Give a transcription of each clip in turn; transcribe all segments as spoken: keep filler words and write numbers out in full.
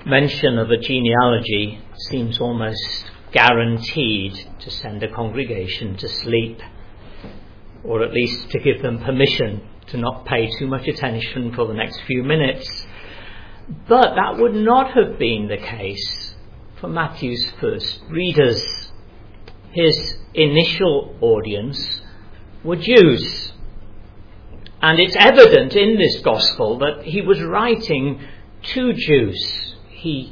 mention of a genealogy seems almost guaranteed to send a congregation to sleep, or at least to give them permission to not pay too much attention for the next few minutes. But that would not have been the case for Matthew's first readers. His initial audience were Jews. And it's evident in this gospel that he was writing to Jews. He,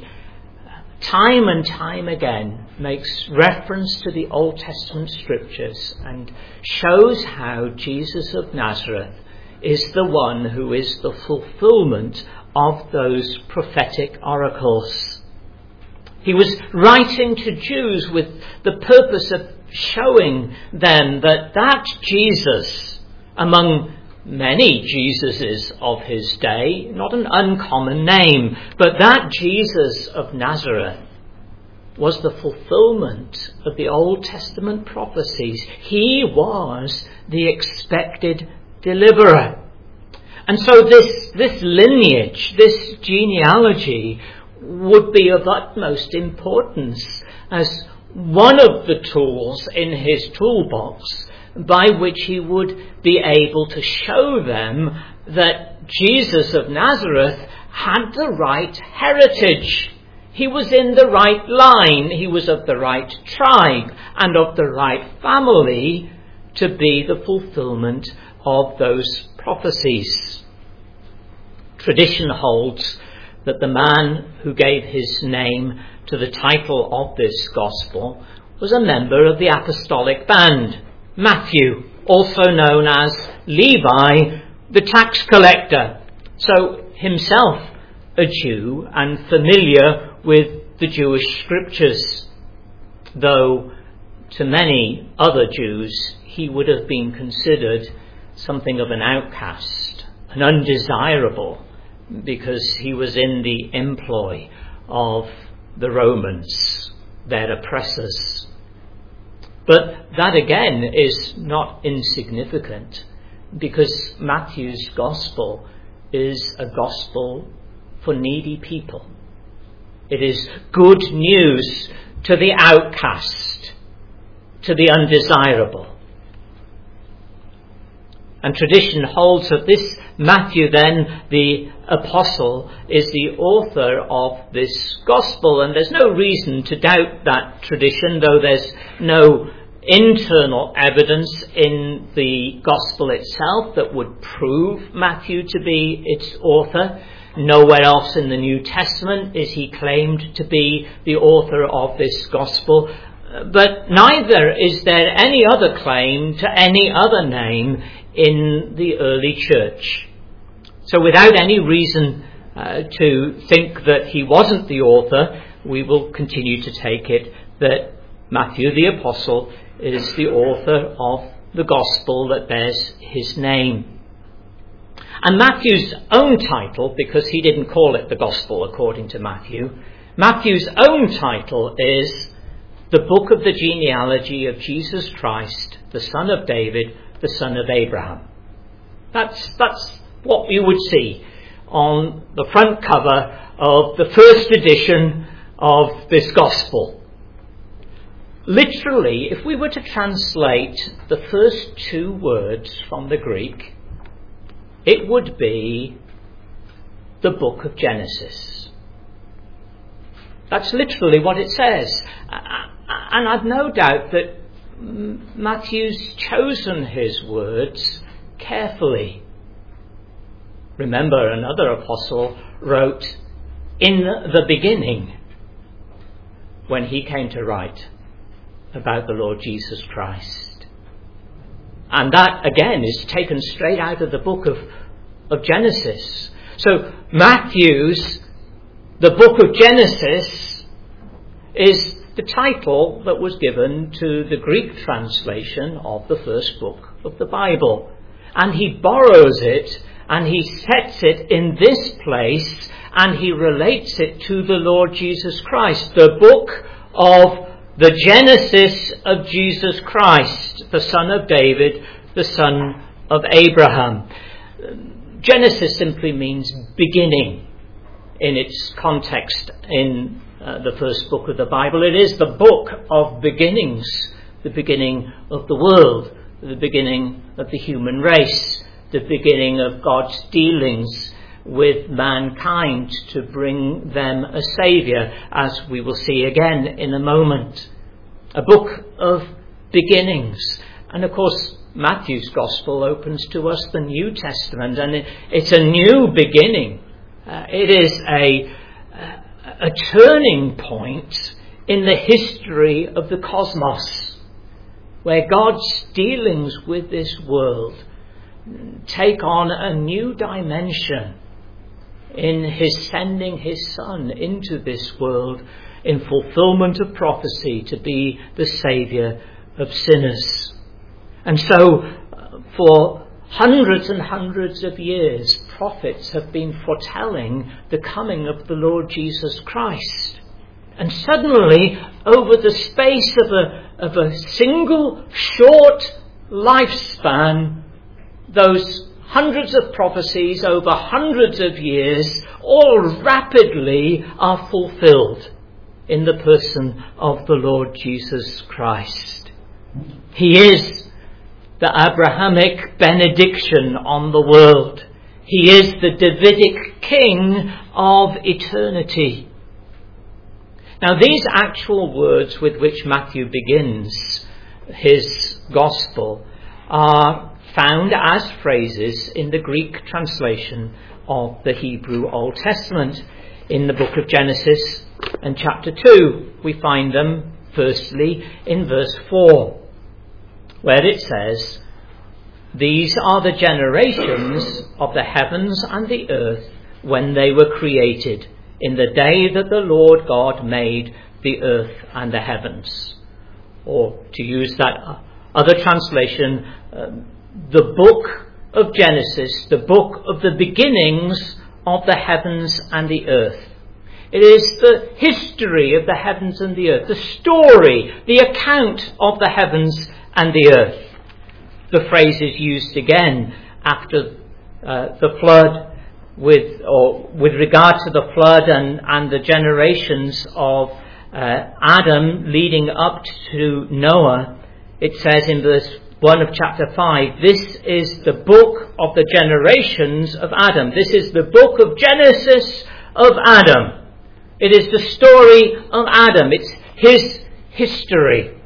time and time again, makes reference to the Old Testament scriptures and shows how Jesus of Nazareth is the one who is the fulfillment of those prophetic oracles. He was writing to Jews with the purpose of showing them that that Jesus, among many Jesuses of his day, not an uncommon name, but that Jesus of Nazareth was the fulfillment of the Old Testament prophecies. He was the expected deliverer. And so this, this lineage, this genealogy would be of utmost importance as one of the tools in his toolbox by which he would be able to show them that Jesus of Nazareth had the right heritage. He was in the right line. He was of the right tribe and of the right family to be the fulfillment of those prophecies. Tradition holds that the man who gave his name to the title of this gospel was a member of the apostolic band, Matthew, also known as Levi, the tax collector. So himself a Jew and familiar with the Jewish scriptures, though to many other Jews he would have been considered something of an outcast, an undesirable, because he was in the employ of the Romans, their oppressors. But that again is not insignificant, because Matthew's gospel is a gospel for needy people. It is good news to the outcast, to the undesirable. And tradition holds that this Matthew then, the apostle, is the author of this gospel. And there's no reason to doubt that tradition, though there's no internal evidence in the gospel itself that would prove Matthew to be its author. Nowhere else in the New Testament is he claimed to be the author of this gospel. But neither is there any other claim to any other name in the early church. So without any reason uh, to think that he wasn't the author, we will continue to take it that Matthew the Apostle is the author of the gospel that bears his name. And Matthew's own title, because he didn't call it the gospel according to Matthew, Matthew's own title is the book of the genealogy of Jesus Christ, the son of David, the son of Abraham. That's, that's what you would see on the front cover of the first edition of this gospel. Literally, if we were to translate the first two words from the Greek, it would be the book of Genesis. That's literally what it says. And I've no doubt that Matthew's chosen his words carefully. Remember, another apostle wrote, "In the beginning," when he came to write about the Lord Jesus Christ. And that, again, is taken straight out of the book of, of Genesis. So Matthew's, the book of Genesis, is the title that was given to the Greek translation of the first book of the Bible. And he borrows it and he sets it in this place and he relates it to the Lord Jesus Christ, the book of the Genesis of Jesus Christ, the son of David, the son of Abraham. Genesis simply means beginning. in its context in uh, the first book of the Bible. It is the book of beginnings, the beginning of the world, the beginning of the human race, the beginning of God's dealings with mankind to bring them a saviour, as we will see again in a moment. A book of beginnings. And of course, Matthew's Gospel opens to us the New Testament, and it, it's a new beginning. Uh, it is a, a turning point in the history of the cosmos, where God's dealings with this world take on a new dimension in his sending his Son into this world in fulfillment of prophecy to be the Saviour of sinners. And so, uh, for hundreds and hundreds of years, prophets have been foretelling the coming of the Lord Jesus Christ. And suddenly, over the space of a, of a single short lifespan, those hundreds of prophecies over hundreds of years all rapidly are fulfilled in the person of the Lord Jesus Christ. He is the Abrahamic benediction on the world. He is the Davidic king of eternity. Now, these actual words with which Matthew begins his gospel are found as phrases in the Greek translation of the Hebrew Old Testament. In the book of Genesis and chapter two, we find them firstly in verse four, where it says, "These are the generations of the heavens and the earth when they were created, in the day that the Lord God made the earth and the heavens." Or, to use that other translation, um, the book of Genesis, the book of the beginnings of the heavens and the earth. It is the history of the heavens and the earth, the story, the account of the heavens and the earth. The phrase is used again after uh, the flood, with or with regard to the flood and, and the generations of uh, Adam leading up to Noah. It says in verse one of chapter five, "This is the book of the generations of Adam." This is the book of Genesis of Adam. It is the story of Adam. It's his history.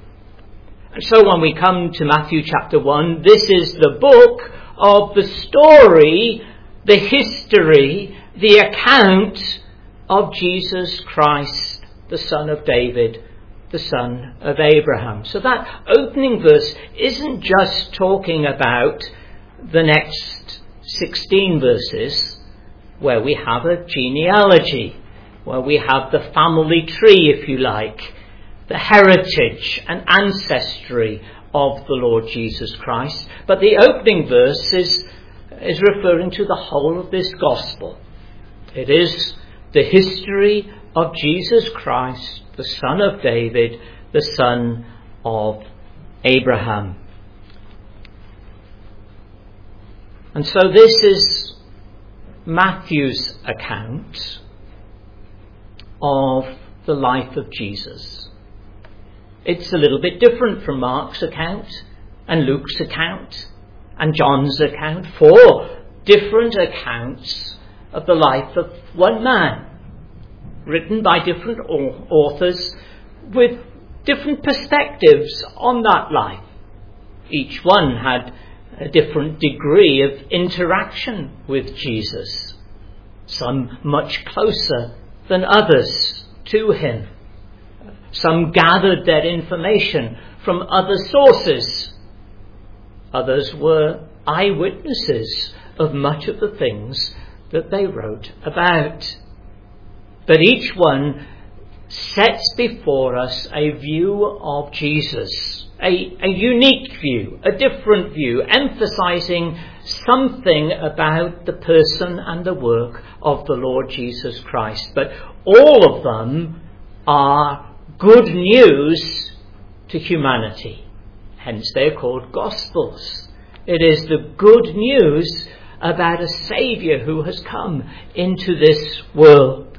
And so when we come to Matthew chapter one, this is the book of the story, the history, the account of Jesus Christ, the Son of David, the son of Abraham. So that opening verse isn't just talking about the next sixteen verses, where we have a genealogy, where we have the family tree, if you like, the heritage and ancestry of the Lord Jesus Christ. But the opening verse is, is referring to the whole of this gospel. It is the history of Jesus Christ, the Son of David, the son of Abraham. And so this is Matthew's account of the life of Jesus. It's a little bit different from Mark's account and Luke's account and John's account. Four different accounts of the life of one man, written by different authors with different perspectives on that life. Each one had a different degree of interaction with Jesus, some much closer than others to him. Some gathered their information from other sources. Others were eyewitnesses of much of the things that they wrote about. But each one sets before us a view of Jesus, a, a unique view, a different view, emphasizing something about the person and the work of the Lord Jesus Christ. But all of them are good news to humanity. Hence they're called Gospels. It is the good news about a Saviour who has come into this world.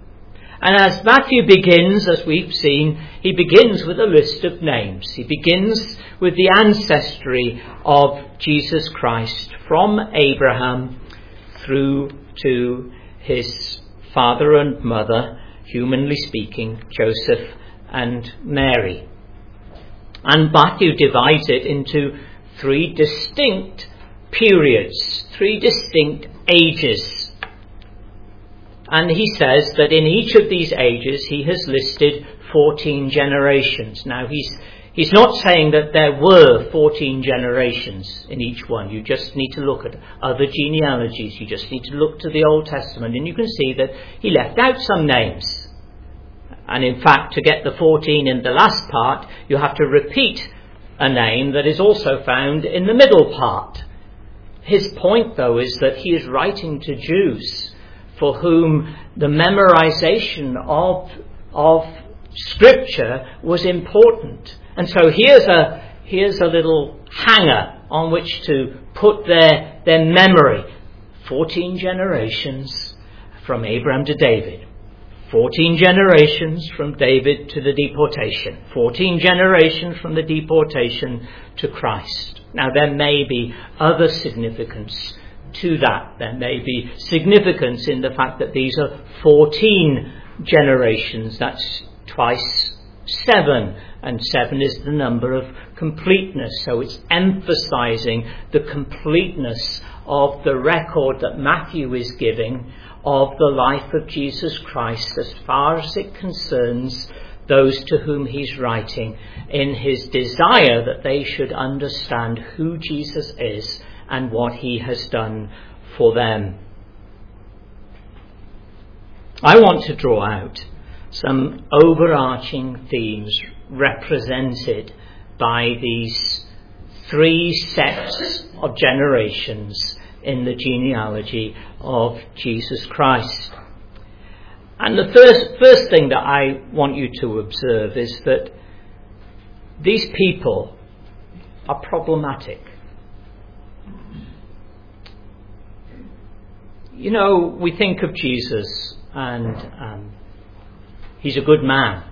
And as Matthew begins, as we've seen, he begins with a list of names. He begins with the ancestry of Jesus Christ from Abraham through to his father and mother, humanly speaking, Joseph and Mary. And Matthew divides it into three distinct periods, three distinct ages. And he says that in each of these ages he has listed fourteen generations. Now he's he's not saying that there were fourteen generations in each one. You just need to look at other genealogies. You just need to look to the Old Testament and you can see that he left out some names. And in fact, to get the fourteen in the last part, you have to repeat a name that is also found in the middle part. His point, though, is that he is writing to Jews for whom the memorization of, of Scripture was important. And so here's a, here's a little hanger on which to put their, their memory. Fourteen generations from Abraham to David. Fourteen generations from David to the deportation. Fourteen generations from the deportation to Christ. Now there may be other significance to that. There may be significance in the fact that these are fourteen generations. That's twice seven, and seven is the number of completeness. So it's emphasizing the completeness of the record that Matthew is giving of the life of Jesus Christ as far as it concerns those to whom he's writing, in his desire that they should understand who Jesus is and what he has done for them. I want to draw out some overarching themes represented by these three sets of generations in the genealogy of Jesus Christ. And the first, first thing that I want you to observe is that these people are problematic. You know, we think of Jesus and um, he's a good man.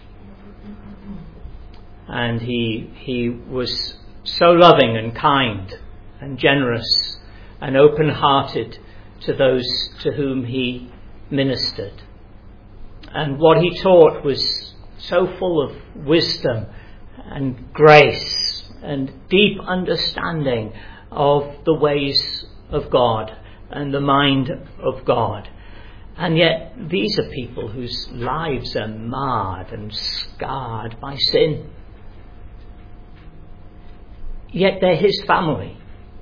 And he he was so loving and kind and generous and open-hearted to those to whom he ministered. And what he taught was so full of wisdom and grace and deep understanding of the ways of God and the mind of God. And yet these are people whose lives are marred and scarred by sin. Yet they're his family.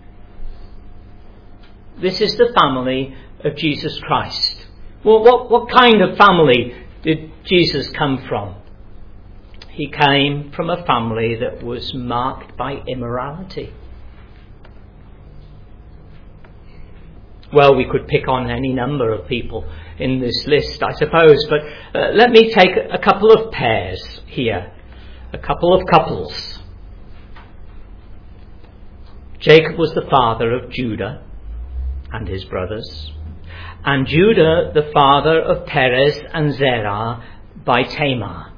This is the family of Jesus Christ. Well, what, what kind of family did Jesus come from? He came from a family that was marked by immorality. Well, we could pick on any number of people in this list, I suppose, but uh, let me take a couple of pairs here, a couple of couples. Jacob was the father of Judah and his brothers, and Judah the father of Perez and Zerah by Tamar.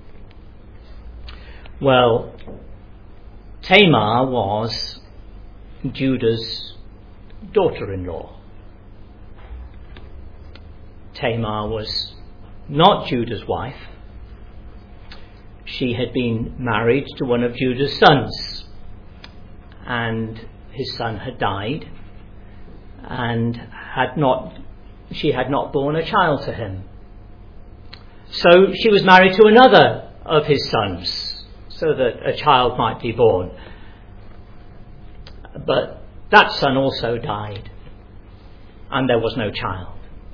Well, Tamar was Judah's daughter-in-law. Tamar was not Judah's wife. She had been married to one of Judah's sons, and his son had died, and had not she had not borne a child to him. So she was married to another of his sons, so that a child might be born. But that son also died, and there was no child.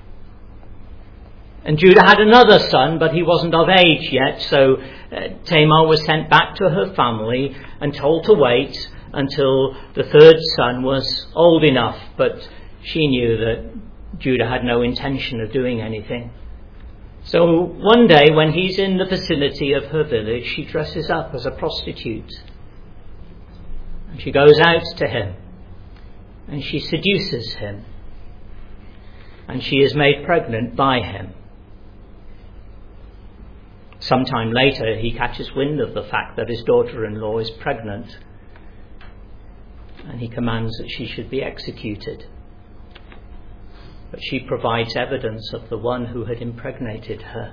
And Judah had another son, but he wasn't of age yet, so uh, Tamar was sent back to her family and told to wait until the third son was old enough. But she knew that Judah had no intention of doing anything. So one day when he's in the vicinity of her village, she dresses up as a prostitute. And she goes out to him. And she seduces him. And she is made pregnant by him. Sometime later, he catches wind of the fact that his daughter-in-law is pregnant, and he commands that she should be executed. But she provides evidence of the one who had impregnated her.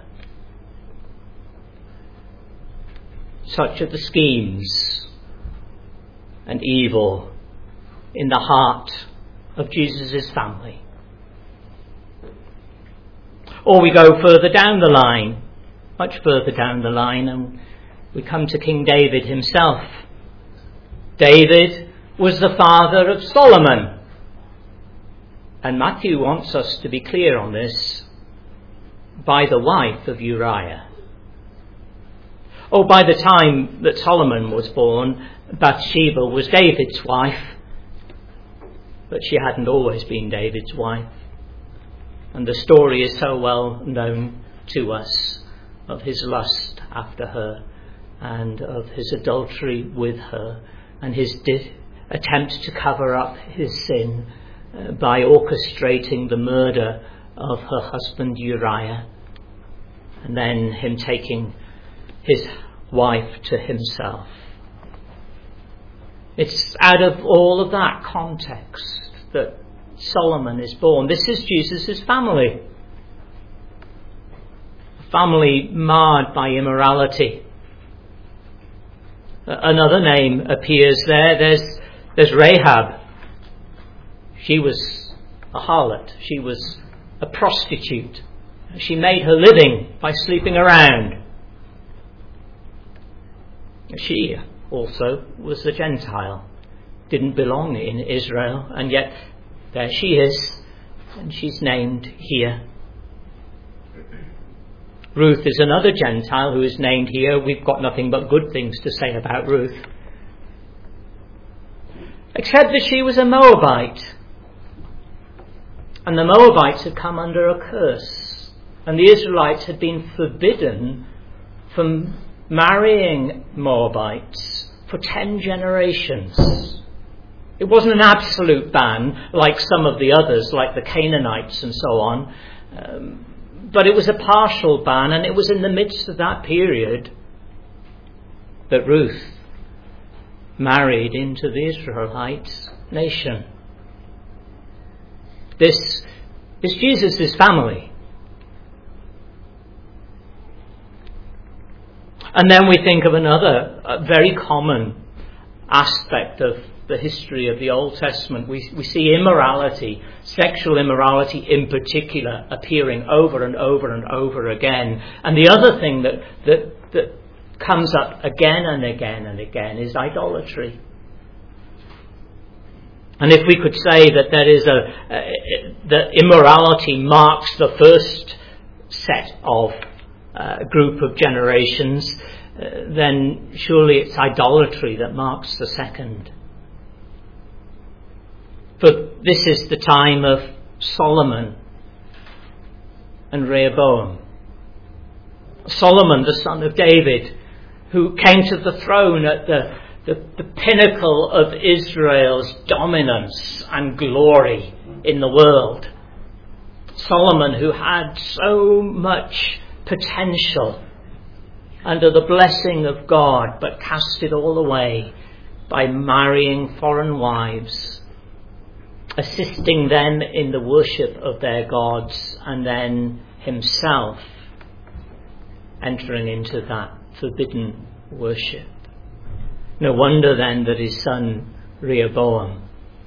Such are the schemes and evil in the heart of Jesus' family. Or we go further down the line, much further down the line, and we come to King David himself. David was the father of Solomon. And Matthew wants us to be clear on this, by the wife of Uriah. Oh, by the time that Solomon was born, Bathsheba was David's wife, but she hadn't always been David's wife. And the story is so well known to us of his lust after her and of his adultery with her and his di- attempt to cover up his sin uh, by orchestrating the murder of her husband Uriah, and then him taking his wife to himself. It's out of all of that context that Solomon is born. This is Jesus' family. A family marred by immorality. Another name appears there. There's, there's Rahab. She was a harlot. She was a prostitute. She made her living by sleeping around. She also was a Gentile. Didn't belong in Israel, and yet there she is, and she's named here. Ruth is another Gentile who is named here. We've got nothing but good things to say about Ruth, except that she was a Moabite, and the Moabites had come under a curse, and the Israelites had been forbidden from marrying Moabites for ten generations. It wasn't an absolute ban like some of the others, like the Canaanites and so on, um, but it was a partial ban, and it was in the midst of that period that Ruth married into the Israelite nation. This is Jesus' family. And then we think of another uh, very common aspect of the history of the Old Testament. We, we see immorality, sexual immorality in particular, appearing over and over and over again. And the other thing that, that, that comes up again and again and again is idolatry. And if we could say that there is a, a that immorality marks the first set of uh, group of generations, uh, then surely it's idolatry that marks the second. But this is the time of Solomon and Rehoboam. Solomon, the son of David, who came to the throne at the, the, the pinnacle of Israel's dominance and glory in the world. Solomon, who had so much potential under the blessing of God, but cast it all away by marrying foreign wives, assisting them in the worship of their gods, and then himself entering into that forbidden worship. No wonder then that his son Rehoboam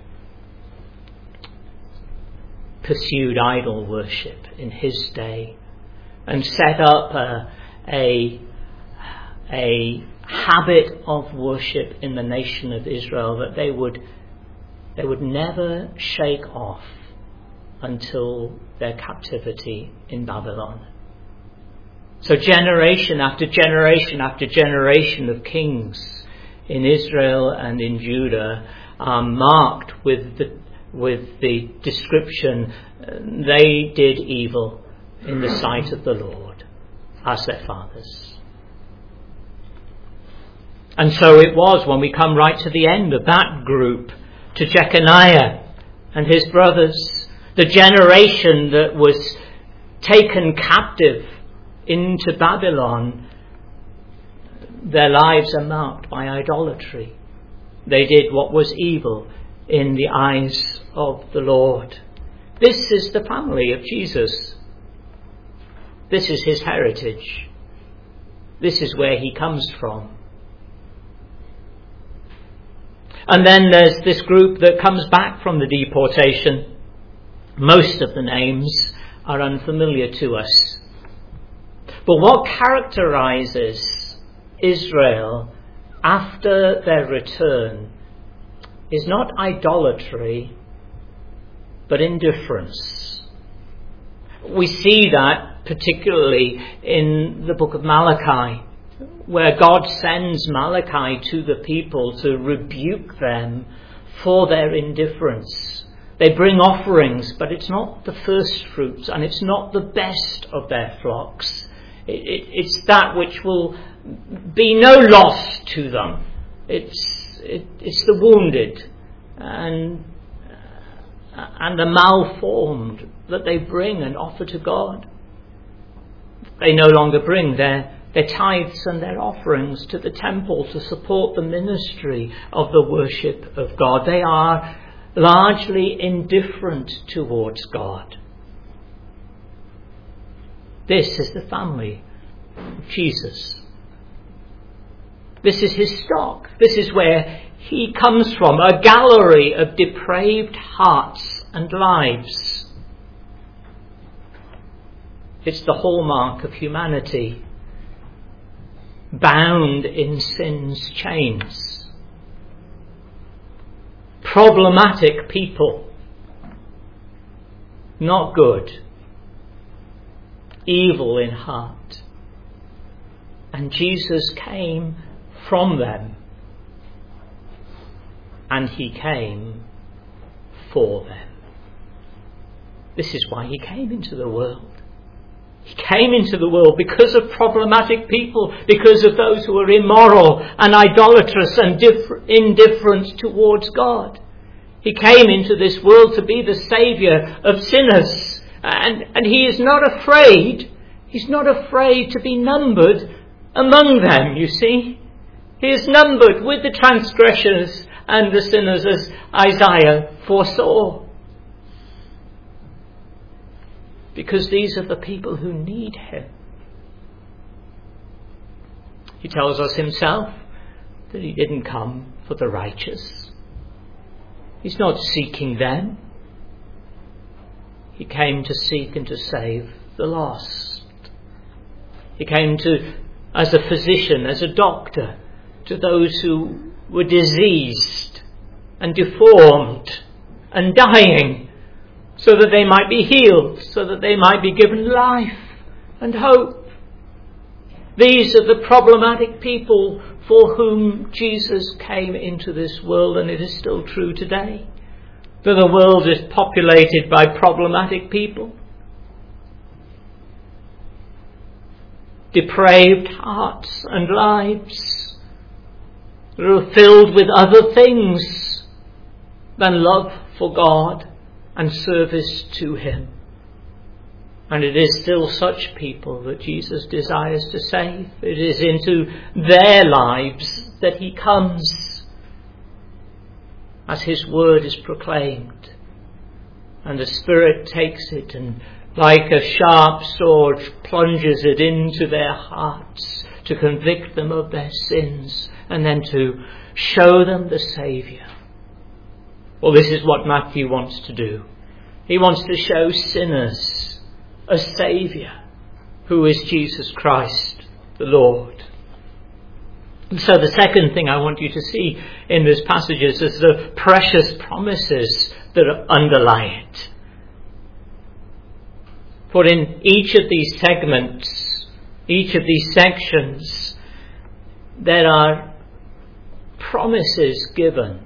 pursued idol worship in his day and set up a, a, a habit of worship in the nation of Israel that they would they would never shake off until their captivity in Babylon. So generation after generation after generation of kings in Israel and in Judah are marked with the, with the description, uh, they did evil in the sight of the Lord as their fathers. And so it was when we come right to the end of that group, to Jeconiah and his brothers, the generation that was taken captive into Babylon Their lives are marked by idolatry. They did what was evil in the eyes of the Lord. This is the family of Jesus. This is his heritage. This is where he comes from. And then there's this group that comes back from the deportation. Most of the names are unfamiliar to us. But what characterizes Israel after their return is not idolatry, but indifference. We see that particularly in the book of Malachi, where God sends Malachi to the people to rebuke them for their indifference. They bring offerings, but it's not the first fruits, and it's not the best of their flocks. It, it, it's that which will be no loss to them. It's it, it's the wounded and and the malformed that they bring and offer to God. They no longer bring their their tithes and their offerings to the temple to support the ministry of the worship of God. They are largely indifferent towards God. This is the family of Jesus. This is his stock. This is where he comes from, a gallery of depraved hearts and lives. It's the hallmark of humanity, bound in sin's chains. Problematic people, not good, evil in heart. And Jesus came from them, and he came for them. This is why he came into the world. He came into the world because of problematic people, because of those who are immoral and idolatrous and differ- indifferent towards God. He came into this world to be the saviour of sinners. And, and he is not afraid, he's not afraid to be numbered among them, you see. He is numbered with the transgressors and the sinners, as Isaiah foresaw. Because these are the people who need him. He tells us himself that he didn't come for the righteous. He's not seeking them. He came to seek and to save the lost. He came to, as a physician, as a doctor, to those who were diseased and deformed and dying, so that they might be healed, so that they might be given life and hope. These are the problematic people for whom Jesus came into this world, and it is still true today, that the world is populated by problematic people. Depraved hearts and lives that are filled with other things than love for God and service to him. And it is still such people that Jesus desires to save. It is into their lives that he comes as his word is proclaimed. And the Spirit takes it and, like a sharp sword, plunges it into their hearts to convict them of their sins and then to show them the Saviour. Well, this is what Matthew wants to do. He wants to show sinners a Saviour who is Jesus Christ, the Lord. And so the second thing I want you to see in this passage is the precious promises that underlie it. For in each of these segments, each of these sections, there are promises given.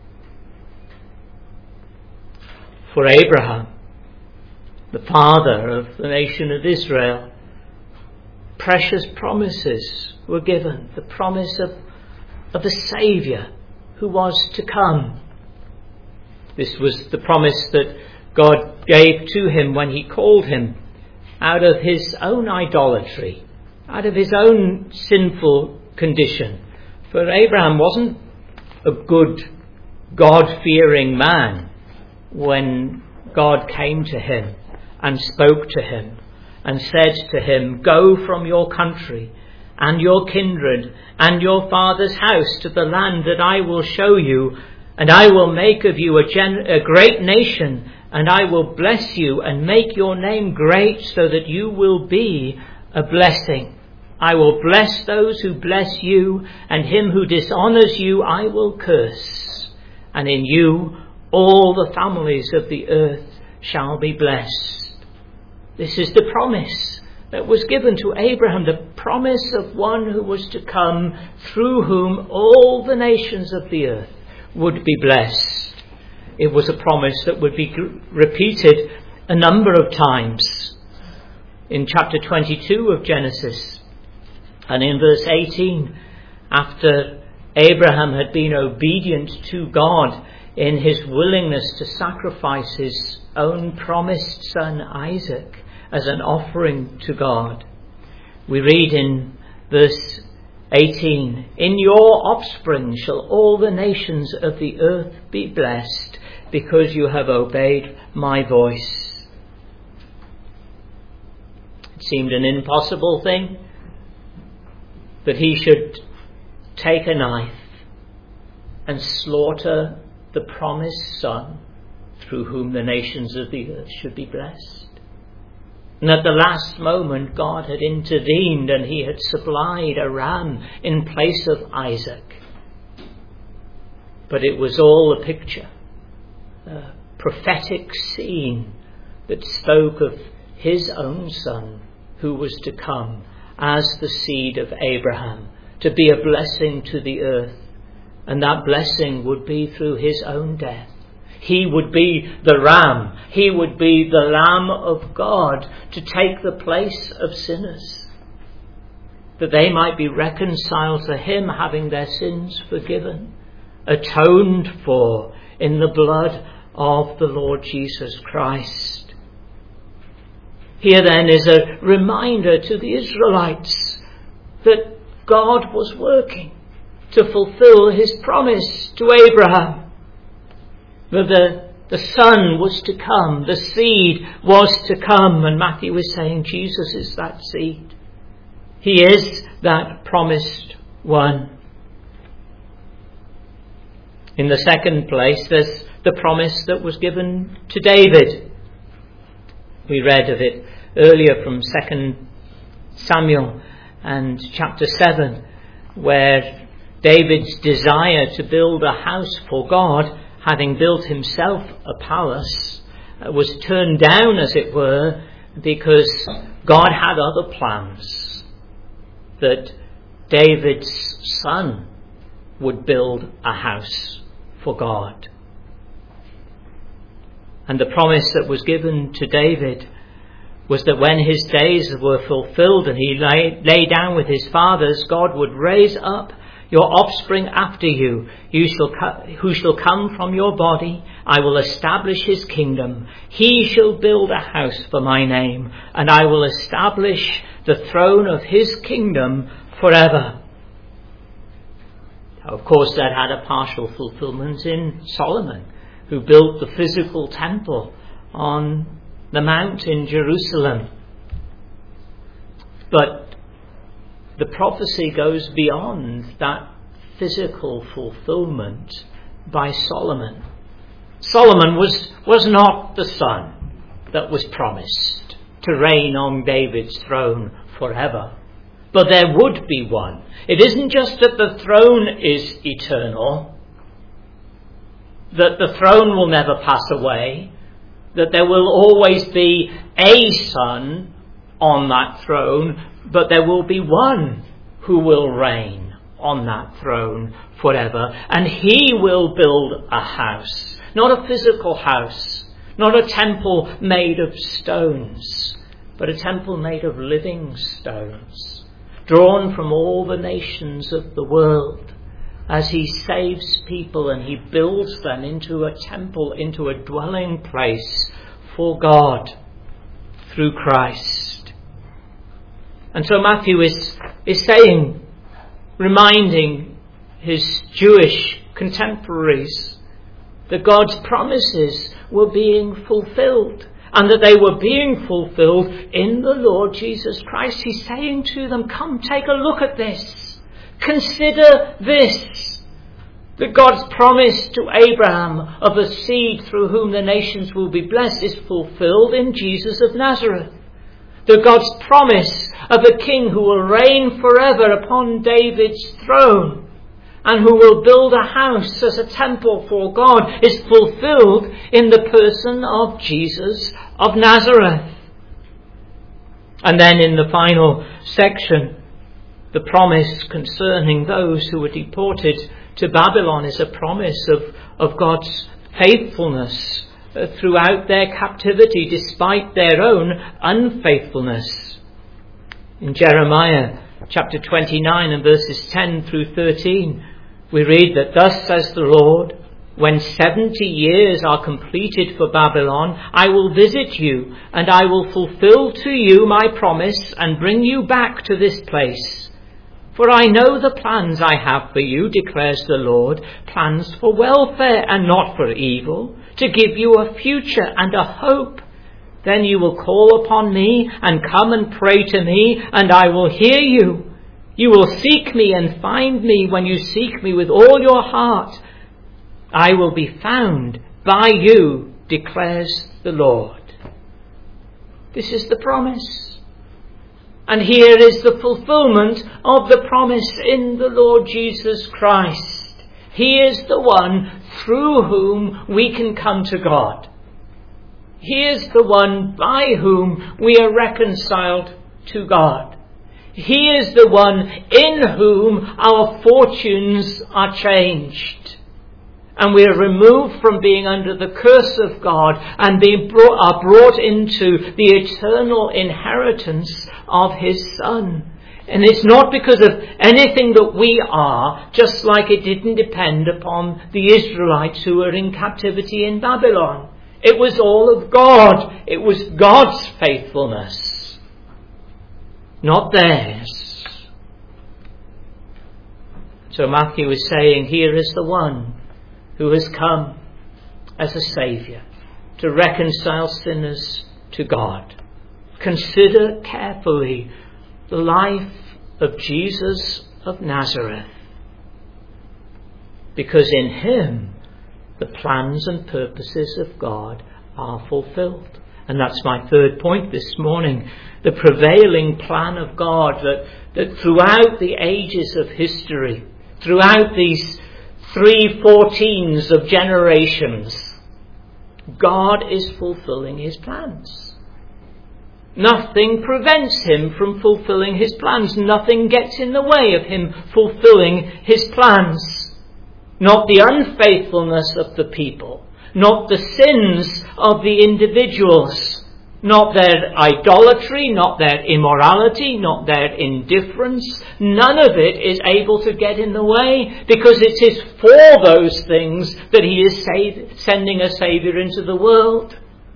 For Abraham, the father of the nation of Israel, precious promises were given. The promise of, of a Saviour who was to come. This was the promise that God gave to him when he called him out of his own idolatry, out of his own sinful condition. For Abraham wasn't a good, God-fearing man when God came to him and spoke to him and said to him, "Go from your country and your kindred and your father's house to the land that I will show you, and I will make of you a, gen- a great nation, and I will bless you and make your name great so that you will be a blessing. I will bless those who bless you, and him who dishonors you I will curse. And in you all the families of the earth shall be blessed." This is the promise that was given to Abraham, the promise of one who was to come, through whom all the nations of the earth would be blessed. It was a promise that would be repeated a number of times. In chapter twenty-two of Genesis, and in verse eighteen, after Abraham had been obedient to God in his willingness to sacrifice his own promised son Isaac as an offering to God, we read in verse eighteen, "In your offspring shall all the nations of the earth be blessed, because you have obeyed my voice." It seemed an impossible thing that he should take a knife and slaughter the promised son through whom the nations of the earth should be blessed. And at the last moment God had intervened and he had supplied a ram in place of Isaac. But it was all a picture, a prophetic scene that spoke of his own son who was to come as the seed of Abraham, to be a blessing to the earth. And that blessing would be through his own death. He would be the ram. He would be the Lamb of God to take the place of sinners, that they might be reconciled to him, having their sins forgiven, atoned for in the blood of the Lord Jesus Christ. Here then is a reminder to the Israelites that God was working to fulfill his promise to Abraham. That the, the son was to come, the seed was to come, and Matthew is saying Jesus is that seed. He is that promised one. In the second place, there's the promise that was given to David. We read of it earlier from Second Samuel and chapter seven, where David's desire to build a house for God, having built himself a palace, was turned down, as it were, because God had other plans, that David's son would build a house for God. And the promise that was given to David was that when his days were fulfilled and he lay, lay down with his fathers, God would raise up your offspring after you, you shall co- who shall come from your body. I will establish his kingdom. He shall build a house for my name, and I will establish the throne of his kingdom forever. Of course, that had a partial fulfillment in Solomon, who built the physical temple on the mount in Jerusalem. But the prophecy goes beyond that physical fulfillment by Solomon. Solomon was, was not the son that was promised to reign on David's throne forever. But there would be one. It isn't just that the throne is eternal, that the throne will never pass away, that there will always be a son on that throne, but there will be one who will reign on that throne forever. And he will build a house, not a physical house, not a temple made of stones, but a temple made of living stones, drawn from all the nations of the world, as he saves people and he builds them into a temple, into a dwelling place for God through Christ. And so Matthew is, is saying reminding his Jewish contemporaries that God's promises were being fulfilled, and that they were being fulfilled in the Lord Jesus Christ. He's saying to them, come take a look at this. Consider this. That God's promise to Abraham of a seed through whom the nations will be blessed is fulfilled in Jesus of Nazareth. That God's promise of a king who will reign forever upon David's throne and who will build a house as a temple for God is fulfilled in the person of Jesus of Nazareth. And then in the final section, the promise concerning those who were deported to Babylon is a promise of, of God's faithfulness uh, throughout their captivity, despite their own unfaithfulness. In Jeremiah chapter twenty-nine and verses ten through thirteen, we read that thus says the Lord, when seventy years are completed for Babylon, I will visit you, and I will fulfill to you my promise and bring you back to this place. For I know the plans I have for you, declares the Lord, plans for welfare and not for evil, to give you a future and a hope. Then you will call upon me and come and pray to me, and I will hear you. You will seek me and find me when you seek me with all your heart. I will be found by you, declares the Lord. This is the promise. And here is the fulfillment of the promise in the Lord Jesus Christ. He is the one through whom we can come to God. He is the one by whom we are reconciled to God. He is the one in whom our fortunes are changed. And we are removed from being under the curse of God and being brought, are brought into the eternal inheritance of his Son. And it's not because of anything that we are, just like it didn't depend upon the Israelites who were in captivity in Babylon. It was all of God. It was God's faithfulness, not theirs. So Matthew is saying, here is the one who has come as a Saviour to reconcile sinners to God. Consider carefully the life of Jesus of Nazareth, because in him the plans and purposes of God are fulfilled. And that's my third point this morning. The prevailing plan of God that, that throughout the ages of history, throughout these three fourteens of generations, God is fulfilling his plans. Nothing prevents him from fulfilling his plans. Nothing gets in the way of him fulfilling his plans. Not the unfaithfulness of the people, not the sins of the individuals, not their idolatry, not their immorality, not their indifference. None of it is able to get in the way, because it is for those things that he is save, sending a Saviour into the world.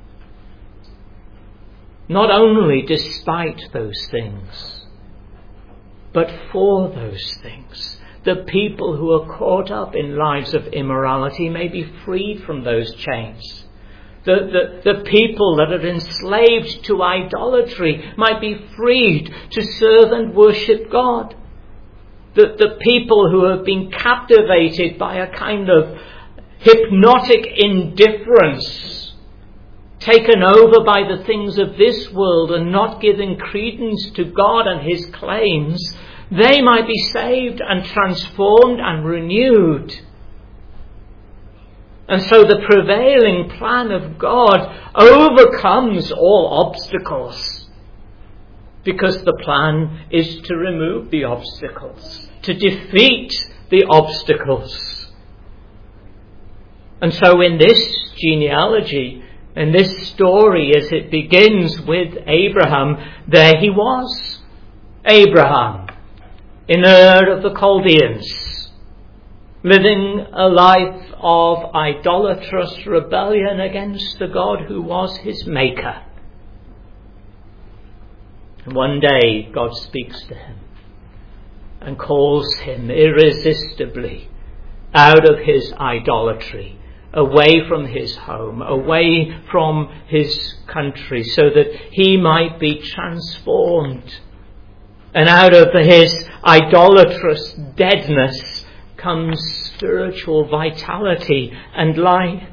Not only despite those things, but for those things. The people who are caught up in lives of immorality may be freed from those chains. The, the, the people that are enslaved to idolatry might be freed to serve and worship God. The, the people who have been captivated by a kind of hypnotic indifference, taken over by the things of this world and not giving credence to God and his claims, they might be saved and transformed and renewed. And so the prevailing plan of God overcomes all obstacles, because the plan is to remove the obstacles, to defeat the obstacles. And so in this genealogy, in this story, as it begins with Abraham, there he was, Abraham, in Ur of the Chaldeans, living a life of idolatrous rebellion against the God who was his maker. And one day God speaks to him and calls him irresistibly out of his idolatry, away from his home, away from his country, so that he might be transformed. And out of his idolatrous deadness comes spiritual vitality and life.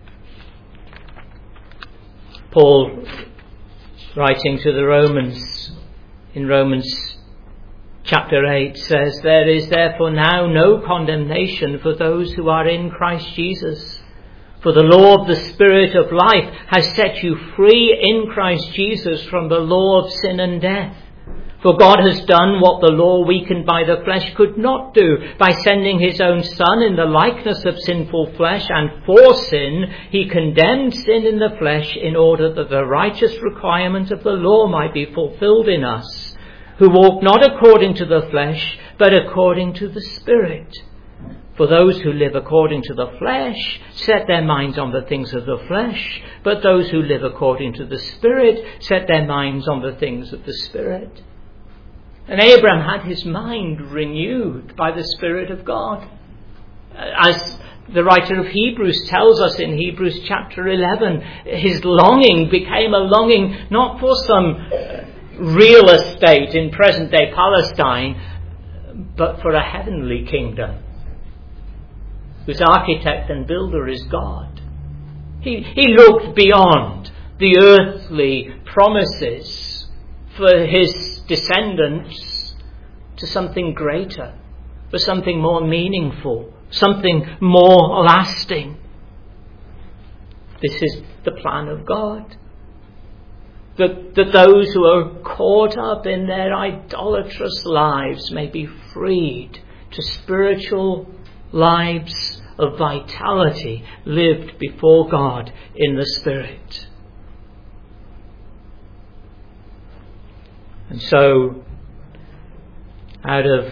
Paul, writing to the Romans, in Romans chapter eight, says, "There is therefore now no condemnation for those who are in Christ Jesus. For the law of the Spirit of life has set you free in Christ Jesus from the law of sin and death. For God has done what the law weakened by the flesh could not do, by sending his own Son in the likeness of sinful flesh, and for sin he condemned sin in the flesh, in order that the righteous requirement of the law might be fulfilled in us, who walk not according to the flesh, but according to the Spirit. For those who live according to the flesh set their minds on the things of the flesh, but those who live according to the Spirit set their minds on the things of the Spirit." And Abraham had his mind renewed by the Spirit of God. As the writer of Hebrews tells us in Hebrews chapter eleven, his longing became a longing not for some real estate in present-day Palestine, but for a heavenly kingdom, whose architect and builder is God. He, he looked beyond the earthly promises for his descendants to something greater, for something more meaningful, something more lasting. This is the plan of God. That, that those who are caught up in their idolatrous lives may be freed to spiritual lives of vitality lived before God in the Spirit. And so, out of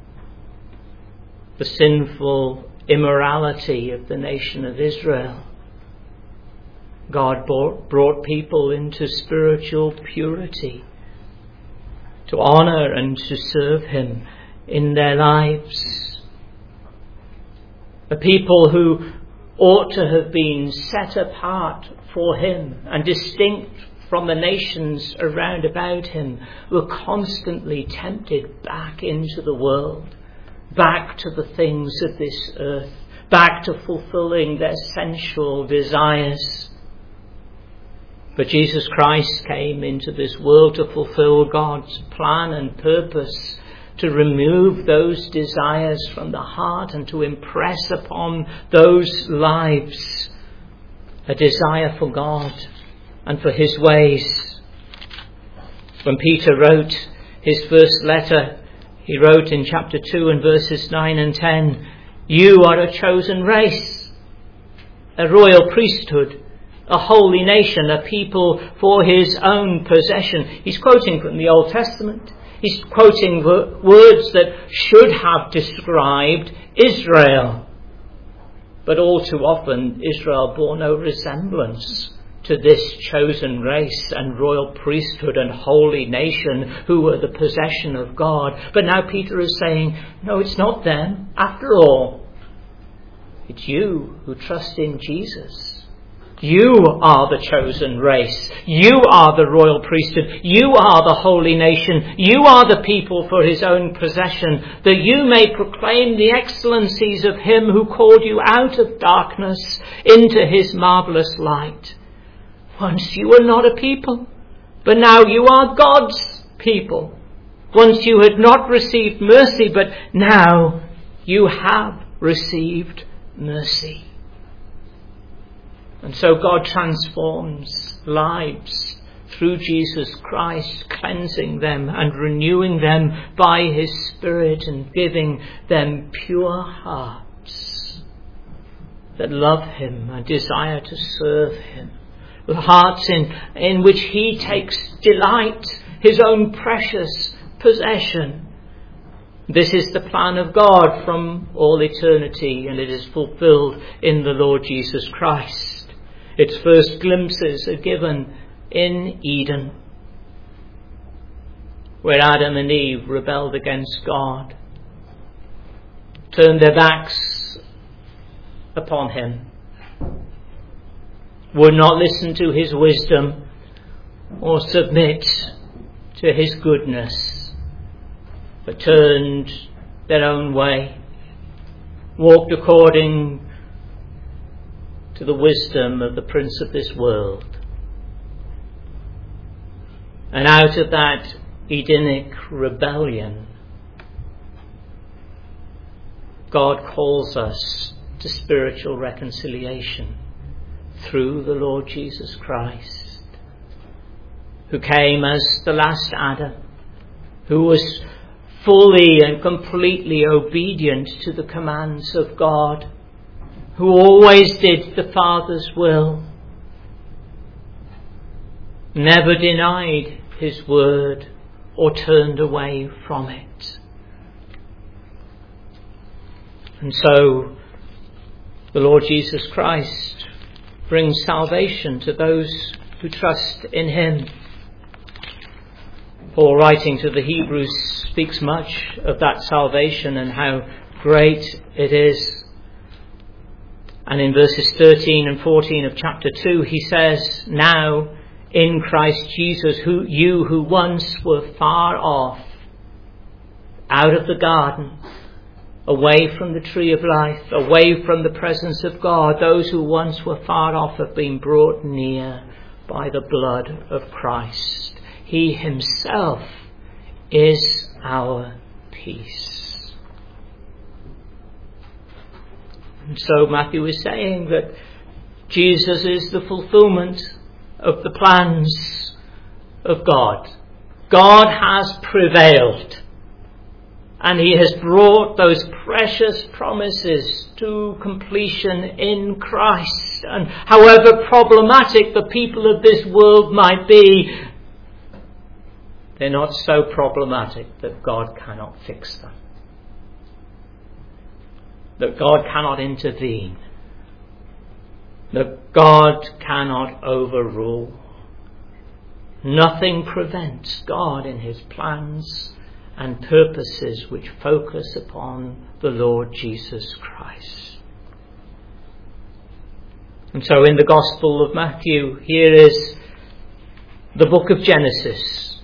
the sinful immorality of the nation of Israel, God brought, brought people into spiritual purity, to honour and to serve him in their lives. A people who ought to have been set apart for him and distinct from the nations around about him, were constantly tempted back into the world, back to the things of this earth, back to fulfilling their sensual desires. But Jesus Christ came into this world to fulfill God's plan and purpose, to remove those desires from the heart and to impress upon those lives a desire for God and for his ways. When Peter wrote his first letter, he wrote in chapter two and verses nine and ten, "You are a chosen race, a royal priesthood, a holy nation, a people for his own possession." He's quoting from the Old Testament. He's quoting words that should have described Israel. But all too often, Israel bore no resemblance to this chosen race and royal priesthood and holy nation who were the possession of God. But now Peter is saying, no, it's not them. After all, it's you who trust in Jesus. You are the chosen race. You are the royal priesthood. You are the holy nation. You are the people for his own possession, that you may proclaim the excellencies of him who called you out of darkness into his marvellous light. Once you were not a people, but now you are God's people. Once you had not received mercy, but now you have received mercy. And so God transforms lives through Jesus Christ, cleansing them and renewing them by his Spirit and giving them pure hearts that love him and desire to serve him. With hearts in, in which he takes delight, his own precious possession. This is the plan of God from all eternity, and it is fulfilled in the Lord Jesus Christ. Its first glimpses are given in Eden. where Adam and Eve rebelled against God, turned their backs upon him, would not listen to his wisdom or submit to his goodness, but turned their own way, walked according to the wisdom of the prince of this world. And out of that Edenic rebellion, God calls us to spiritual reconciliation through the Lord Jesus Christ, who came as the last Adam, who was fully and completely obedient to the commands of God, who always did the Father's will, never denied his word or turned away from it. And so the Lord Jesus Christ brings salvation to those who trust in him. Paul, writing to the Hebrews, speaks much of that salvation and how great it is. And in verses thirteen and fourteen of chapter two, he says, "Now in Christ Jesus, who you who once were far off, out of the garden, away from the tree of life, away from the presence of God, those who once were far off have been brought near by the blood of Christ. He himself is our peace." And so Matthew is saying that Jesus is the fulfillment of the plans of God. God has prevailed, and he has brought those precious promises to completion in Christ. And however problematic the people of this world might be, they're not so problematic that God cannot fix them, that God cannot intervene, that God cannot overrule. Nothing prevents God in his plans and purposes which focus upon the Lord Jesus Christ. And so in the Gospel of Matthew, here is the book of Genesis.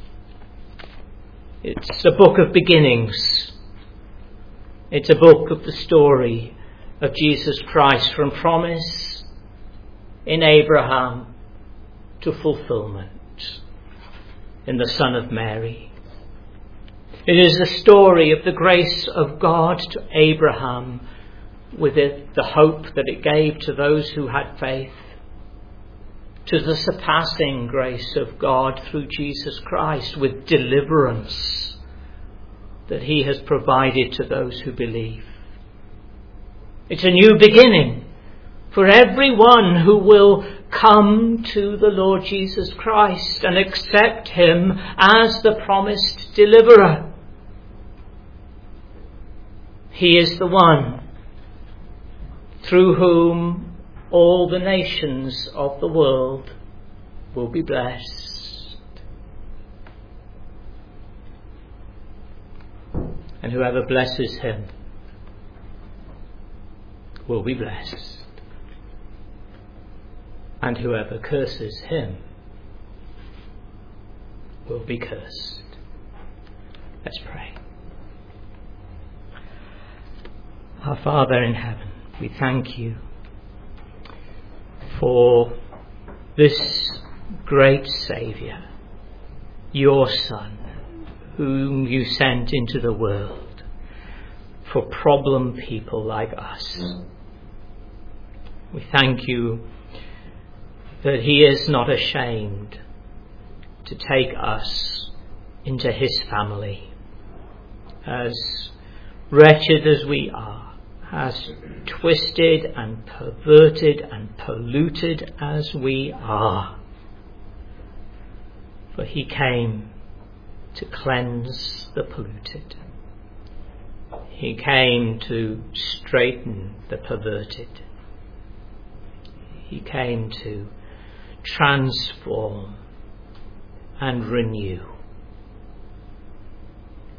It's a book of beginnings. It's a book of the story of Jesus Christ, from promise in Abraham to fulfillment in the Son of Mary. It is the story of the grace of God to Abraham, with it the hope that it gave to those who had faith, to the surpassing grace of God through Jesus Christ, with deliverance that he has provided to those who believe. It's a new beginning for everyone who will come to the Lord Jesus Christ and accept him as the promised deliverer. He is the one through whom all the nations of the world will be blessed. And whoever blesses him will be blessed. And whoever curses him will be cursed. Let's pray. Our Father in heaven, we thank you for this great Saviour, your Son, whom you sent into the world for problem people like us. We thank you that he is not ashamed to take us into his family, as wretched as we are, as twisted and perverted and polluted as we are. For he came to cleanse the polluted. He came to straighten the perverted. He came to transform and renew.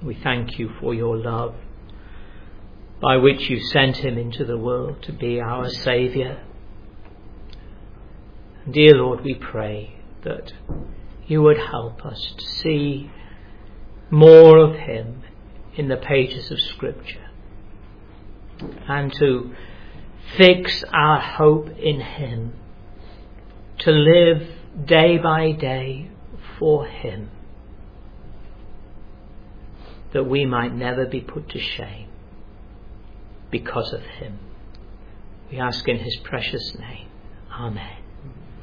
We thank you for your love, by which you sent him into the world to be our Saviour. Dear Lord, we pray that you would help us to see more of him in the pages of Scripture, and to fix our hope in him, to live day by day for him, that we might never be put to shame because of him. We ask in his precious name. Amen.